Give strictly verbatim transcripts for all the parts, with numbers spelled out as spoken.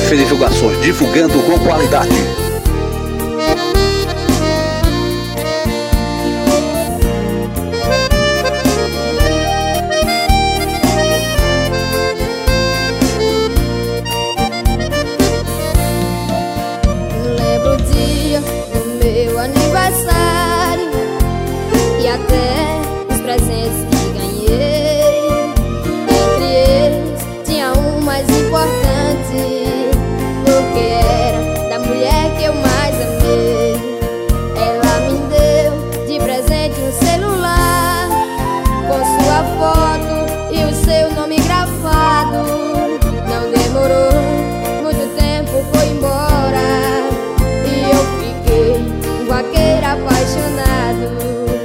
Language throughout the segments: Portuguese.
F Divulgações, divulgando com qualidade. Lembro o dia do meu aniversário e até os presentes que ganhei. Entre eles tinha um mais importante, porque era da mulher que eu mais amei. Ela me deu de presente um celular com sua foto e o seu nome gravado. Não demorou muito tempo, foi embora e eu fiquei um vaqueiro apaixonado.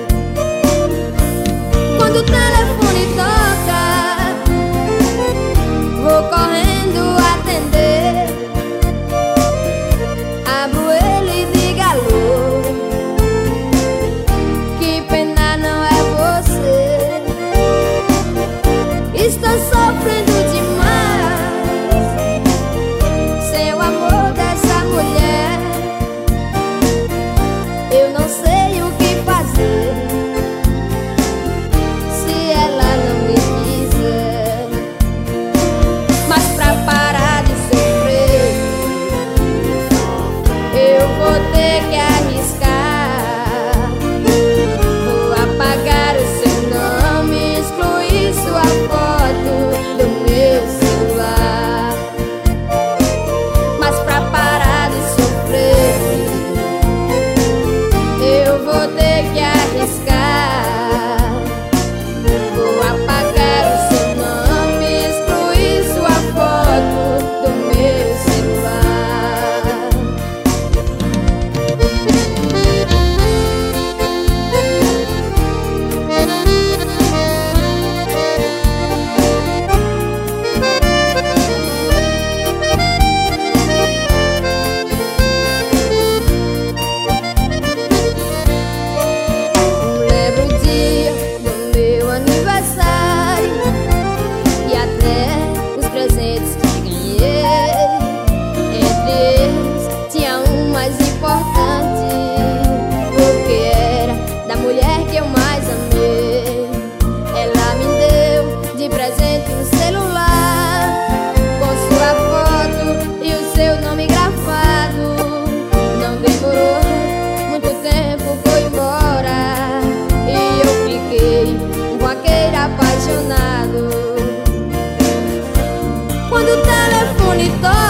Quando o telefone toca, vou correndo atender. Abro ele e digo alô. Que pena não é você. Estou sofrendo demais sem o amor dessa mulher. Eu não sei o que fazer se ela não me quiser. Mas pra parar de sofrer, eu vou ter que arriscar. Vou apagar o seu nome, excluir sua foto do meu celular. Mas pra parar de sofrer, eu vou ter que arriscar. Vou apagar o seu nome, excluir sua foto do meu celular. Lembro o dia do meu aniversário e até os presentes que ganhei. Entre eles tinha um mais importante, porque era da mulher que eu mais amei. Ela me deu de presente um celular com sua foto e o seu nome gravado. Não demorou muito tempo, foi embora e eu fiquei um vaqueiro apaixonado. Quando o telefone toca,